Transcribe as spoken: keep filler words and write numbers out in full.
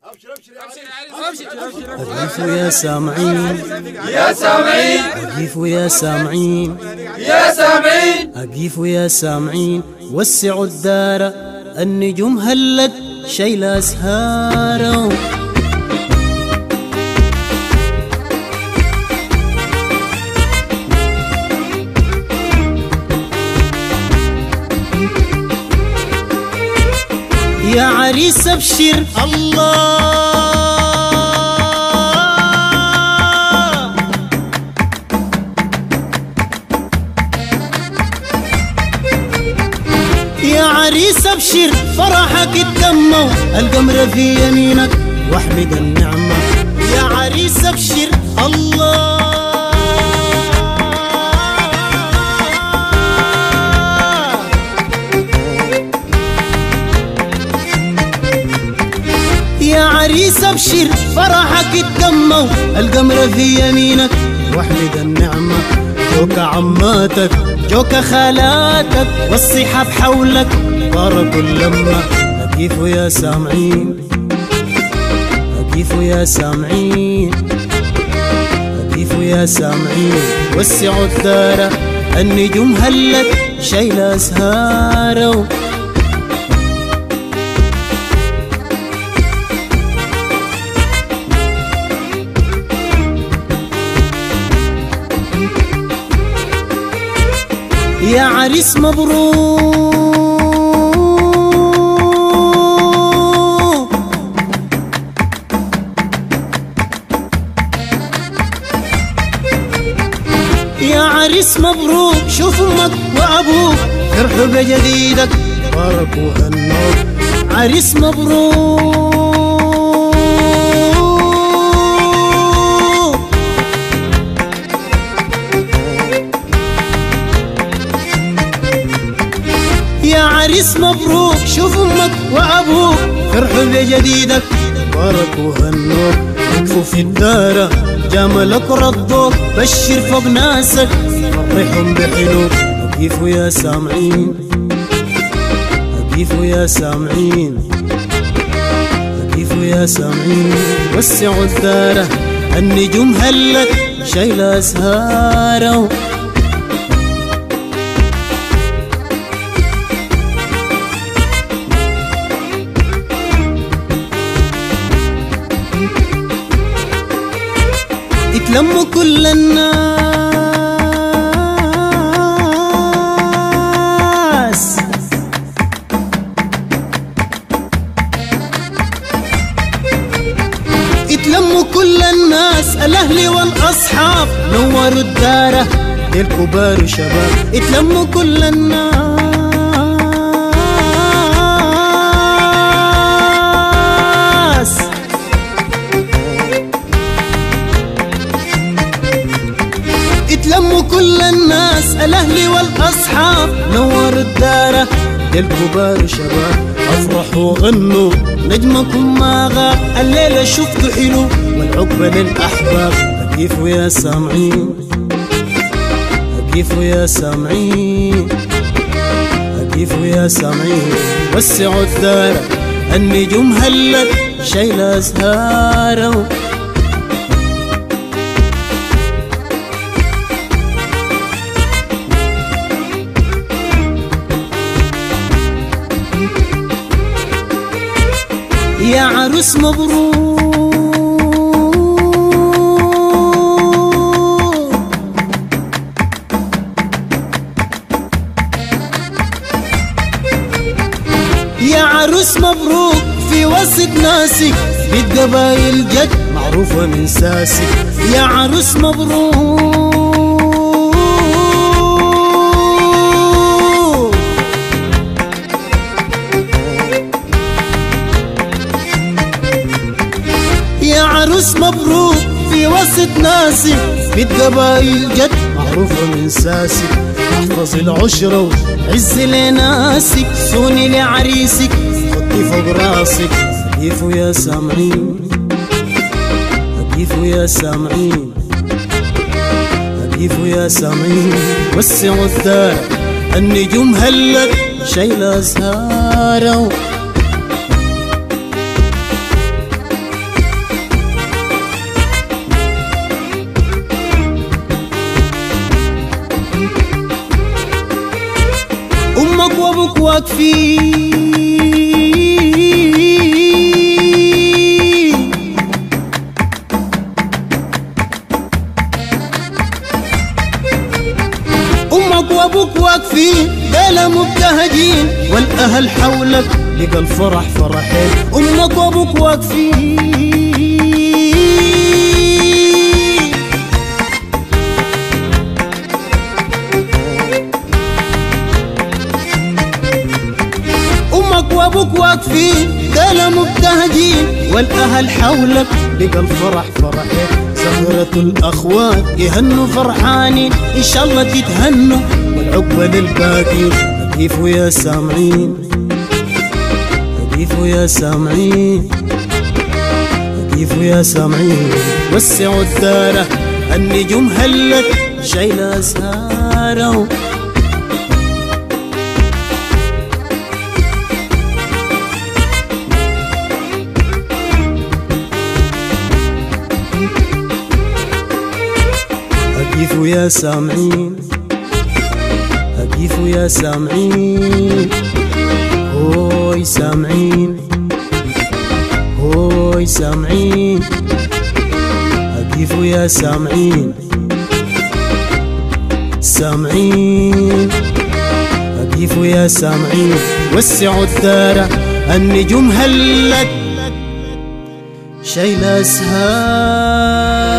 أقيفوا يا سامعين يا سامعين أقيفوا يا سامعين يا سامعين أقيفوا يا سامعين وسعوا الدار النجوم هلت شيل أسهاره يا عريس ابشر الله يا عريس ابشر فرحك اتجمع القمر في يمينك واحمد النعمة يا عريس ابشر الله يا عريس ابشر فرحك اتجمع القمر في يمينك واحمد النعمة جوك عماتك جوك خالاتك والصحاب حولك باركوا اللمة أقيفوا يا سامعين أقيفوا يا سامعين أقيفوا يا سامعين وسعوا الدار النجوم هلت شيل أسهاره يا عريس مبروك يا عريس مبروك شوف امك وابوك فرحوا بجديدك باركوا هالنور عريس مبروك يا عريس مبروك شوف امك وابوك فرحوا بجديدك باركوا هالنور وقفوا في الدار جملك ردوك بشر فوق ناسك فرحهم بحلوك أقيفوا يا سامعين أقيفوا يا سامعين أقيفوا يا سامعين وسعوا الدار النجوم هلت شيل أسهاره اتلموا كل الناس اتلموا كل الناس الاهل والاصحاب نوروا الدار للكبار وشباب اتلموا كل الناس اتلموا كل الناس الاهل والاصحاب نوروا الدار للكبار وشباب افرحوا غنوا نجمكم ما غاب الليله شفتوا حلو والعقبه للاحباب أقيفوا يا سامعين أقيفوا يا سامعين أقيفوا يا سامعين وسعوا الدار النجوم هلت شيل أزهاره يا عروس مبروك يا عروس مبروك في وسط ناسك بيت قبايل جد معروفة من ساسك يا عروس مبروك يا عروس مبروك في وسط ناسك بيت قبايل جد معروفة من ساسك احفظ العشرة وعز لناسك صوني لعريسك خطي فوق راسك أقيفوا يا سامعين أقيفوا يا سامعين أقيفوا يا سامعين وسعوا الدار النجوم هلت شيل أزهاره واقفين أمك وأبوك واقفين بلا مبتهجين والأهل حولك لقى الفرح فرحين. أمك وأبوك واقفين أمك وأبوك واقفين بلا مبتهجين والأهل حولك لقى الفرح فرحين. زهرة الأخوات يهنوا فرحانين إن شاء الله تتهنوا والعقبة للباقين. هتيفوا يا سامعين هتيفوا يا سامعين هتيفوا يا سامعين وسعوا الدارة النجوم هلت شايلة أسهارة. هتيفوا يا سامعين هتيفوا يا سامعين هوي سامعين هوي سامعين هتيفوا يا سامعين سامعين هتيفوا يا سامعين وسعوا الدارة النجوم هلت شايلة أسهار.